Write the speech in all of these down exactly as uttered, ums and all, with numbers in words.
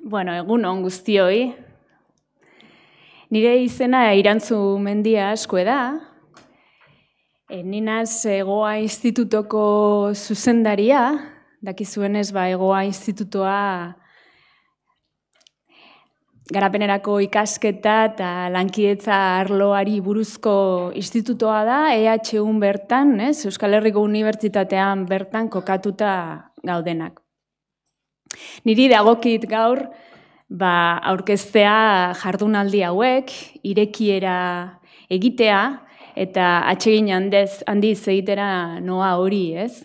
Bueno, egun on guztioi. Nire izena Irantzu Mendia Azkue da. E, ni naz Egoa Institutoko zuzendaria. Dakizuenez, ba, Egoa Institutoa garapenerako ikasketa eta lankidetza arloari buruzko institutoa da, E H U bertan, ez? Euskal Herriko Unibertsitatean bertan kokatuta gaudenak. Niri dagokit gaur, ba, aurkeztea jardunaldi hauek, irekiera egitea, eta atsegin handez, handiz egitera noa hori, ez?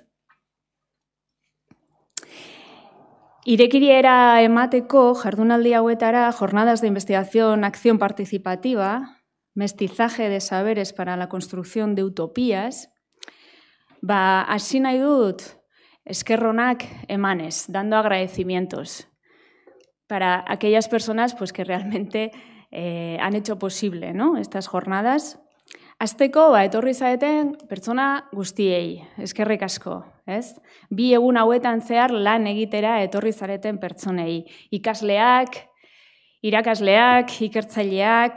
Irekiriera emateko jardunaldi hauetara Jornadas de Investigación, Acción Participativa, Mestizaje de Saberes para la Construcción de Utopías, ba, hasi nahi dut eskerronak emanez, dando agradecimientos para aquellas personas pues, que realmente eh, han hecho posible, ¿no? Estas jornadas. Azteko, ba, etorri zaeten pertsona guztiei, eskerrik asko, ez? Bi egun hauetan zehar lan egitera etorri zareten pertsonei. Ikasleak, irakasleak, ikertzaileak,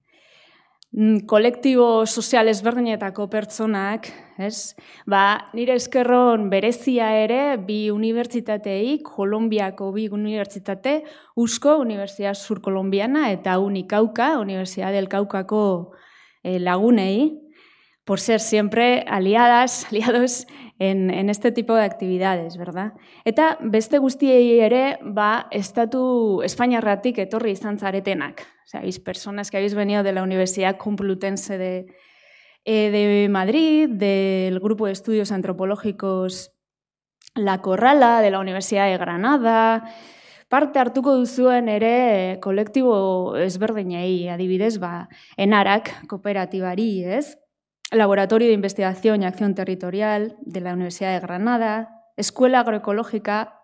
kolektibo sozial ezberdinetako pertsonak, ez? Ba, nire eskerron berezia ere bi unibertsitateei, Kolonbiako bi unibertsitate, Uzko, Universidad Surcolombiana, eta Unicauca, Universidad del Caukako eh, lagunei, por ser siempre aliadas, aliados en, en este tipo de actividades, ¿verdad? Eta beste guztiei ere, ba, estatu espainiarratik etorri izan zaretenak. O sea, habéis personas que habéis venido de la Universidad Complutense de, eh, de Madrid, del Grupo de Estudios Antropológicos La Corrala, de la Universidad de Granada. Parte hartuko duzuen ere kolektibo ezberdinei, adibidez, ba, Enarak kooperatibari, ez? Laboratorio de Investigación y Acción Territorial de la Universidad de Granada, Escuela Agroecológica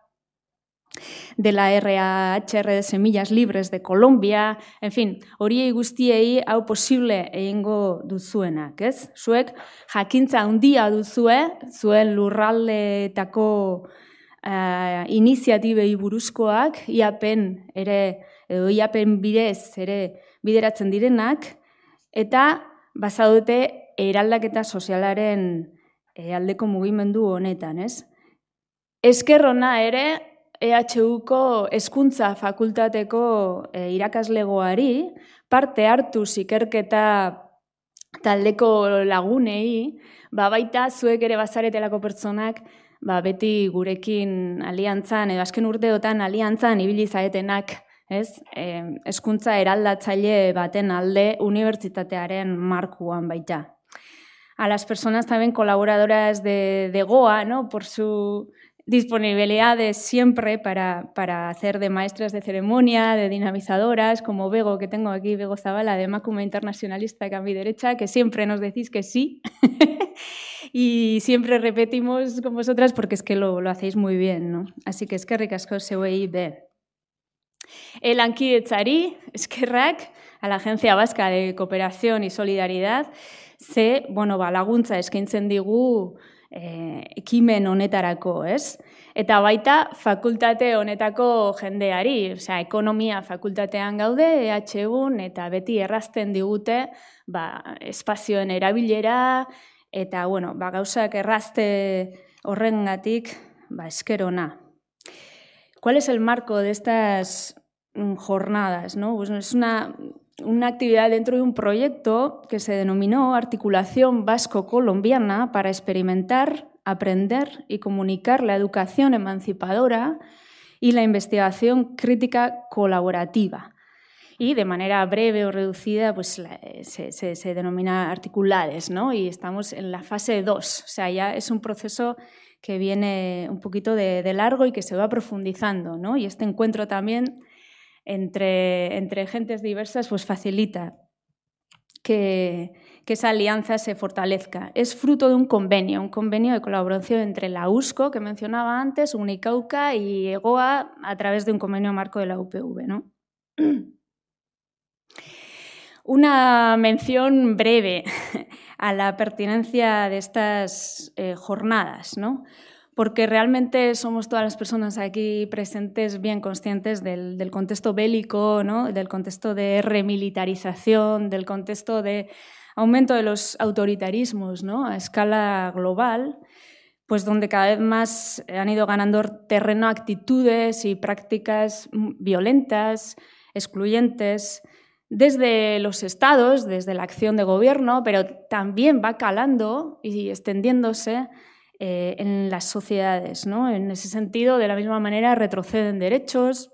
de la R A H R de Semillas Libres de Colombia, en fin, horiei guztiei hau posible egingo duzuenak, ez? Zuek jakintza handia duzue, zuen lurraldeetako uh, iniziatibei buruzkoak, I A P N ere, edo I A P N bidez ere bideratzen direnak, eta bazaudete eraldaketa sozialaren e, aldeko mugimendu honetan, ez? Eskerrona ere E H Uko Hezkuntza Fakultateko e, irakaslegoari parte hartu ikerketa taldeko lagunei, ba baita zuek ere bazaretelako pertsonak, ba beti gurekin aliantzan edo azken urteotan aliantzan ibili zaretenak, ez? Hezkuntza e, eraldatzaile baten alde unibertsitatearen markuan baita. A las personas también colaboradoras de, de Egoa, ¿no? Por su disponibilidad de siempre para, para hacer de maestras de ceremonia, de dinamizadoras, como Bego, que tengo aquí, Bego Zabala, de Emakume Internacionalista, que a mi derecha, que siempre nos decís que sí. Y siempre repetimos con vosotras porque es que lo, lo hacéis muy bien, ¿no? Así que eskerrik asko zeuei be. El lankidetzari, eskerrak, a la Agencia Vasca de Cooperación y Solidaridad, ze, bueno, ba, laguntza eskaintzen digu eh, ekimen honetarako, ez? Eta baita fakultate honetako jendeari, osea, ekonomia fakultatean gaude, E H Un, eta beti errazten digute, ba, espazioen erabilera, eta, bueno, ba, gauzak errazte horrengatik, ba, eskerona. ¿Cuál es el marco de estas jornadas, ¿no? Pues es una, una actividad dentro de un proyecto que se denominó Articulación Vasco-Colombiana para experimentar, aprender y comunicar la educación emancipadora y la investigación crítica colaborativa. Y de manera breve o reducida pues, la, se, se, se denomina articulades, ¿no? Y estamos en la fase dos, o sea, ya es un proceso que viene un poquito de, de largo y que se va profundizando, ¿no? Y este encuentro también Entre, entre gentes diversas, pues facilita que, que esa alianza se fortalezca. Es fruto de un convenio, un convenio de colaboración entre la Uzco, que mencionaba antes, Unicauca y Egoa, a través de un convenio marco de la U P V, ¿no? Una mención breve a la pertinencia de estas eh, jornadas, ¿no? porque realmente somos todas las personas aquí presentes bien conscientes del, del contexto bélico, ¿no? Del contexto de remilitarización, del contexto de aumento de los autoritarismos, ¿no? A escala global, pues donde cada vez más han ido ganando terreno actitudes y prácticas violentas, excluyentes, desde los estados, desde la acción de gobierno, pero también va calando y extendiéndose eh, en las sociedades, ¿no? En ese sentido, de la misma manera, retroceden derechos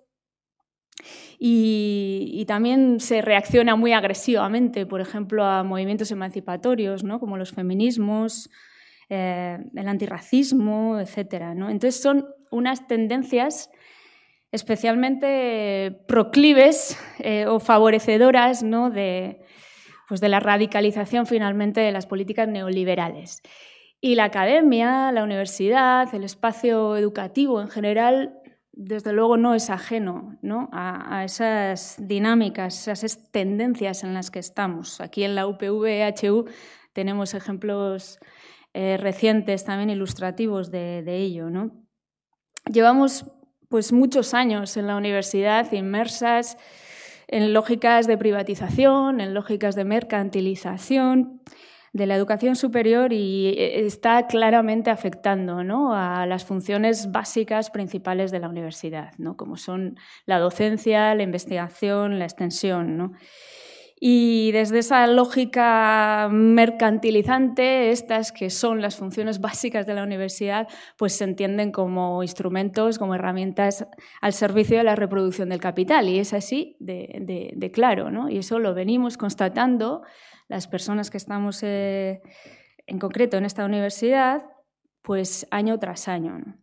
y, y también se reacciona muy agresivamente, por ejemplo, a movimientos emancipatorios, ¿no? Como los feminismos, eh, el antirracismo, etcétera, ¿no? Entonces son unas tendencias especialmente proclives eh, o favorecedoras, ¿no? de, pues de la radicalización finalmente de las políticas neoliberales. Y la academia, la universidad, el espacio educativo en general, desde luego no es ajeno, ¿no? A, a esas dinámicas, a esas tendencias en las que estamos. Aquí en la U P V E H U tenemos ejemplos eh, recientes también ilustrativos de, de ello, ¿no? Llevamos pues muchos años en la universidad inmersas en lógicas de privatización, en lógicas de mercantilización de la educación superior y está claramente afectando, ¿no? A las funciones básicas principales de la universidad, ¿no? Como son la docencia, la investigación, la extensión, ¿no? Y desde esa lógica mercantilizante, estas que son las funciones básicas de la universidad, pues se entienden como instrumentos, como herramientas al servicio de la reproducción del capital. Y es así de, de, de claro, ¿no? Y eso lo venimos constatando las personas que estamos eh, en concreto en esta universidad, pues año tras año, ¿no?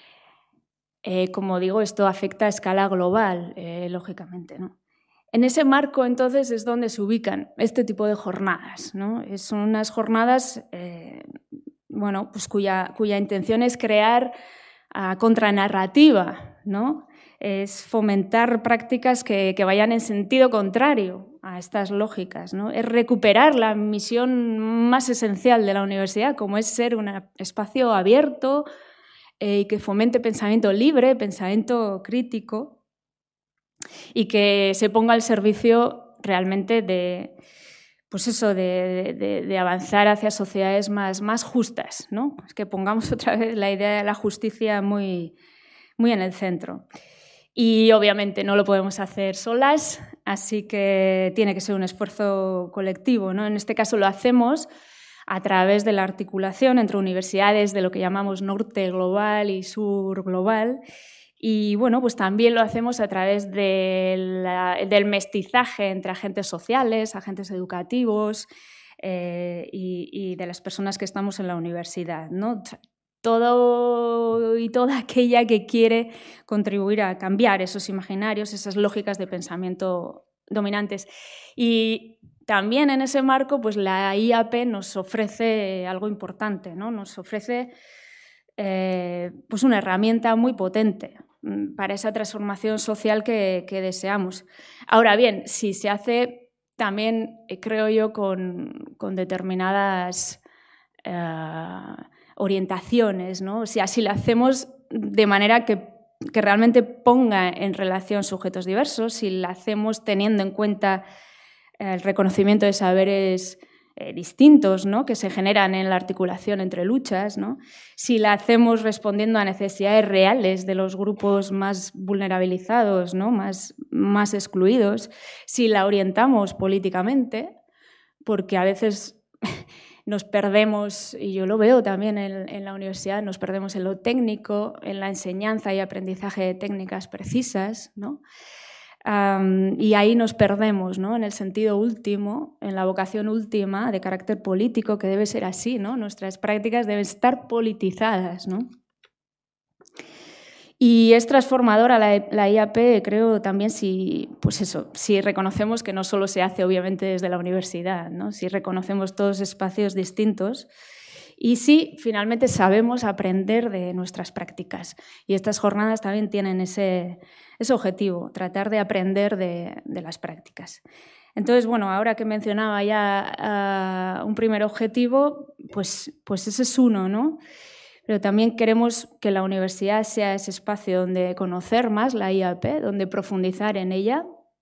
Eh, como digo, esto afecta a escala global, eh, lógicamente, ¿no? En ese marco, entonces, es donde se ubican este tipo de jornadas, ¿no? Son unas jornadas eh, bueno, pues cuya, cuya intención es crear uh, contranarrativa, ¿no? Es fomentar prácticas que, que vayan en sentido contrario a estas lógicas, ¿no? Es recuperar la misión más esencial de la universidad, como es ser un espacio abierto eh, y que fomente pensamiento libre, pensamiento crítico, y que se ponga al servicio realmente de, pues eso, de, de, de avanzar hacia sociedades más, más justas, ¿no? Es que pongamos otra vez la idea de la justicia muy, muy en el centro. Y obviamente no lo podemos hacer solas, así que tiene que ser un esfuerzo colectivo, ¿no? En este caso lo hacemos a través de la articulación entre universidades de lo que llamamos norte global y sur global. Y bueno, pues también lo hacemos a través de la, del mestizaje entre agentes sociales, agentes educativos eh, y, y de las personas que estamos en la universidad, ¿no? Todo y toda aquella que quiere contribuir a cambiar esos imaginarios, esas lógicas de pensamiento dominantes. Y también en ese marco, pues la I A P nos ofrece algo importante, ¿no? Nos ofrece eh, pues una herramienta muy potente para esa transformación social que, que deseamos. Ahora bien, si se hace también, creo yo, con, con determinadas eh, orientaciones, ¿no? O sea, si lo hacemos de manera que, que realmente ponga en relación sujetos diversos, si lo hacemos teniendo en cuenta el reconocimiento de saberes Eh, distintos, ¿no? Que se generan en la articulación entre luchas, ¿no? Si la hacemos respondiendo a necesidades reales de los grupos más vulnerabilizados, ¿no? más, más excluidos, si la orientamos políticamente, porque a veces nos perdemos, y yo lo veo también en, en la universidad, nos perdemos en lo técnico, en la enseñanza y aprendizaje de técnicas precisas, ¿no? Um, y ahí nos perdemos, ¿no? En el sentido último, en la vocación última de carácter político, que debe ser así, ¿no? Nuestras prácticas deben estar politizadas, ¿no? Y es transformadora la, la I A P, creo, también si, pues eso, si reconocemos que no solo se hace, obviamente, desde la universidad, ¿no? Si reconocemos todos espacios distintos y si finalmente sabemos aprender de nuestras prácticas. Y estas jornadas también tienen ese, ese objetivo, tratar de aprender de, de las prácticas. Entonces, bueno, ahora que mencionaba ya uh, un primer objetivo, pues, pues ese es uno, ¿no? pero también queremos que la universidad sea ese espacio donde conocer más la I A P, donde profundizar en ella,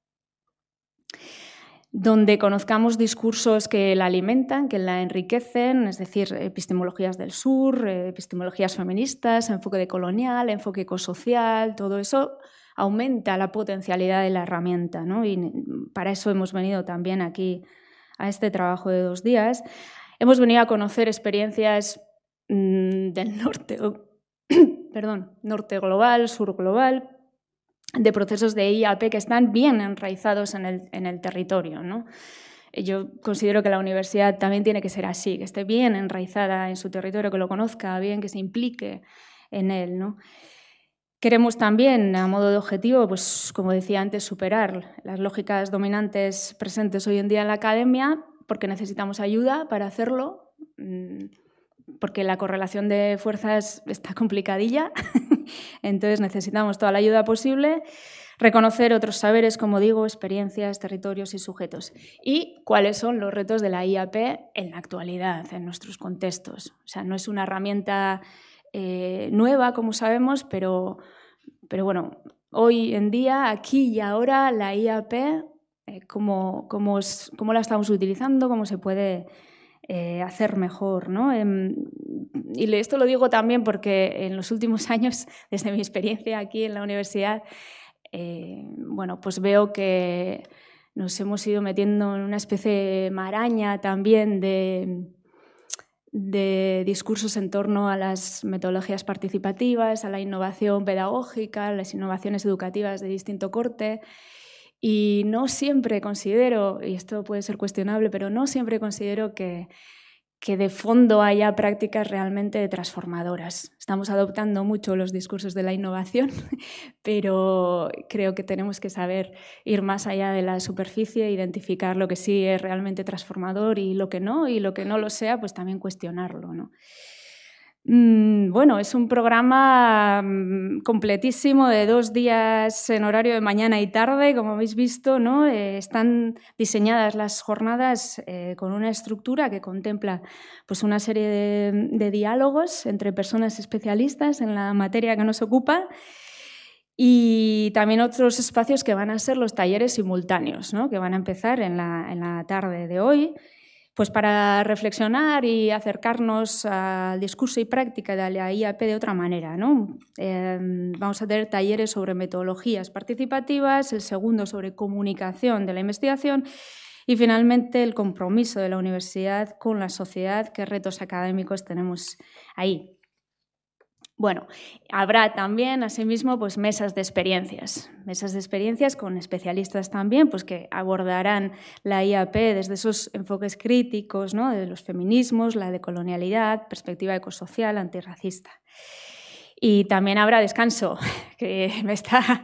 donde conozcamos discursos que la alimentan, que la enriquecen, es decir, epistemologías del sur, epistemologías feministas, enfoque decolonial, enfoque ecosocial, todo eso aumenta la potencialidad de la herramienta, ¿no? Y para eso hemos venido también aquí a este trabajo de dos días. Hemos venido a conocer experiencias mmm, del norte, perdón, norte global, sur global, de procesos de I A P que están bien enraizados en el, en el territorio, ¿no? Yo considero que la universidad también tiene que ser así, que esté bien enraizada en su territorio, que lo conozca bien, que se implique en él, ¿no? Queremos también, a modo de objetivo, pues, como decía antes, superar las lógicas dominantes presentes hoy en día en la academia, porque necesitamos ayuda para hacerlo, porque la correlación de fuerzas está complicadilla, entonces necesitamos toda la ayuda posible, reconocer otros saberes, como digo, experiencias, territorios y sujetos, y cuáles son los retos de la I A P en la actualidad, en nuestros contextos. O sea, no es una herramienta eh, nueva, como sabemos, pero, pero bueno, hoy en día, aquí y ahora, la I A P, eh, ¿cómo, cómo, es, cómo la estamos utilizando, cómo se puede Eh, hacer mejor, ¿no? Eh, y esto lo digo también porque en los últimos años, desde mi experiencia aquí en la universidad, eh, bueno, pues veo que nos hemos ido metiendo en una especie de maraña también de, de discursos en torno a las metodologías participativas, a la innovación pedagógica, a las innovaciones educativas de distinto corte. Y no siempre considero, y esto puede ser cuestionable, pero no siempre considero que, que de fondo haya prácticas realmente transformadoras. Estamos adoptando mucho los discursos de la innovación, pero creo que tenemos que saber ir más allá de la superficie, identificar lo que sí es realmente transformador y lo que no, y lo que no lo sea, pues también cuestionarlo, ¿no? Bueno, es un programa completísimo de dos días en horario de mañana y tarde, como habéis visto, ¿no? Eh, están diseñadas las jornadas eh, con una estructura que contempla pues, una serie de, de diálogos entre personas especialistas en la materia que nos ocupa y también otros espacios que van a ser los talleres simultáneos, ¿no? Que van a empezar en la, en la tarde de hoy. Pues para reflexionar y acercarnos al discurso y práctica de la I A P de otra manera, ¿no? Eh, vamos a tener talleres sobre metodologías participativas, el segundo sobre comunicación de la investigación y finalmente el compromiso de la universidad con la sociedad, qué retos académicos tenemos ahí. Bueno, habrá también, asimismo, pues mesas de experiencias, mesas de experiencias con especialistas también, pues que abordarán la I A P desde esos enfoques críticos, ¿no? De los feminismos, la decolonialidad, perspectiva ecosocial, antirracista. Y también habrá descanso, que me está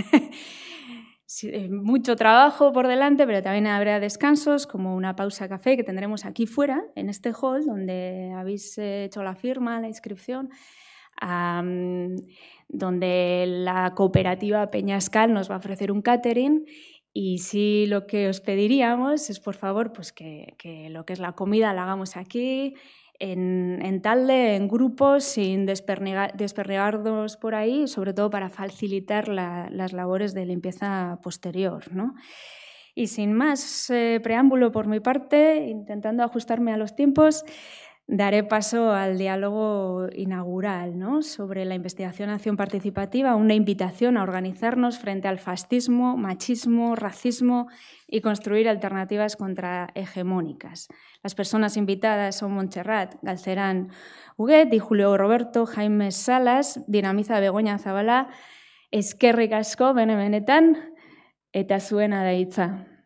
mucho trabajo por delante, pero también habrá descansos, como una pausa café que tendremos aquí fuera, en este hall, donde habéis hecho la firma, la inscripción. Um, donde la cooperativa Peñascal nos va a ofrecer un catering y sí lo que os pediríamos es, por favor, pues que, que lo que es la comida la hagamos aquí, en, en talde, en grupos, sin desperdigarnos por ahí, sobre todo para facilitar la, las labores de limpieza posterior, ¿no? Y sin más eh, preámbulo por mi parte, intentando ajustarme a los tiempos, daré paso al diálogo inaugural, ¿no? Sobre la investigación-acción participativa, una invitación a organizarnos frente al fascismo, machismo, racismo y construir alternativas contrahegemónicas. Las personas invitadas son Montserrat Galcerán Huguet y Julio Roberto Jaime Salas, Dinamiza Begoña Zabala, eskerrik asko bene benetan eta zuena da hitza.